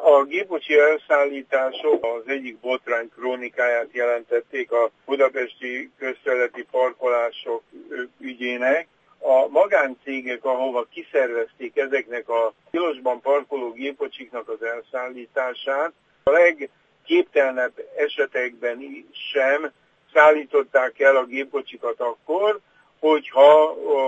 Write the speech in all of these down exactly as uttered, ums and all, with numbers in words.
A gépkocsi elszállítások az egyik botrány krónikáját jelentették a budapesti közterületi parkolások ügyének. A magáncégek, ahova kiszervezték ezeknek a tilosban parkoló gépkocsiknak az elszállítását, a legképtelenebb esetekben sem szállították el a gépkocsikat akkor, hogyha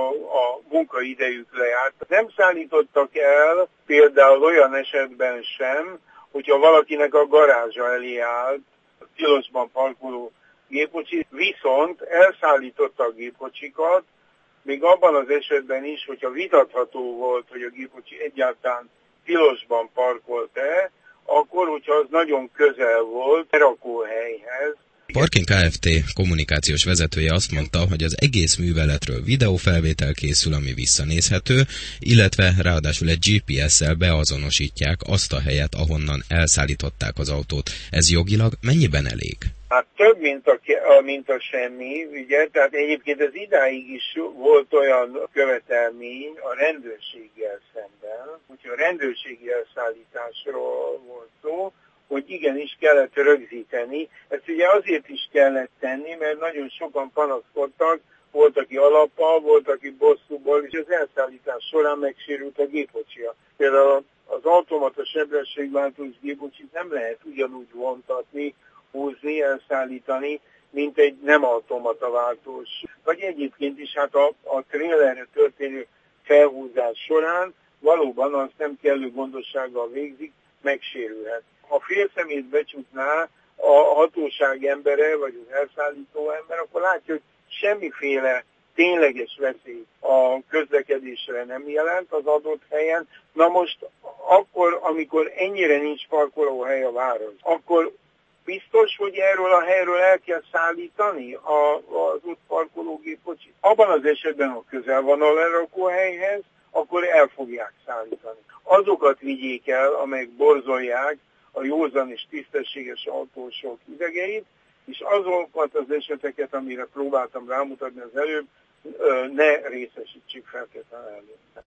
a munkaidejük lejárt. Nem szállítottak el például olyan esetben sem, hogyha valakinek a garázsa elé állt a tilosban parkoló gépkocsi, viszont elszállítottak gépkocsikat, még abban az esetben is, hogyha vitatható volt, hogy a gépkocsi egyáltalán tilosban parkolt-e, akkor, hogyha az nagyon közel volt a rakóhelyhez. Parking Kft. Kommunikációs vezetője azt mondta, hogy az egész műveletről videófelvétel készül, ami visszanézhető, illetve ráadásul egy gé pé es-szel beazonosítják azt a helyet, ahonnan elszállították az autót. Ez jogilag mennyiben elég? Hát több, mint a, mint a semmi, ugye, tehát egyébként ez idáig is volt olyan követelmény a rendőrséggel szemben, úgyhogy a rendőrségi elszállításról volt szó, hogy igenis kellett rögzíteni. Ezt ugye azért is kellett tenni, mert nagyon sokan panaszkodtak, volt, aki alappal, volt, aki bosszúból, és az elszállítás során megsérült a gépkocsia. Például az automata sebességváltós gépkocsit nem lehet ugyanúgy vontatni, húzni, elszállítani, mint egy nem automata váltós. Vagy egyébként is hát a, a trélerre történő felhúzás során valóban azt nem kellő gondossággal végzik, megsérülhet. Ha félszemét becsukná a hatóság embere, vagy az elszállító ember, akkor látja, hogy semmiféle tényleges veszély a közlekedésre nem jelent az adott helyen. Na most akkor, amikor ennyire nincs parkolóhely a város, akkor biztos, hogy erről a helyről el kell szállítani a, az ott parkoló gépkocsit. Abban az esetben, ha közel van a lerakóhelyhez, akkor el fogják szállítani. Azokat vigyék el, amelyek borzolják a józan és tisztességes autósok idegeit, és azokat az eseteket, amire próbáltam rámutatni az előbb, ne részesítsük feltétlenül előtt.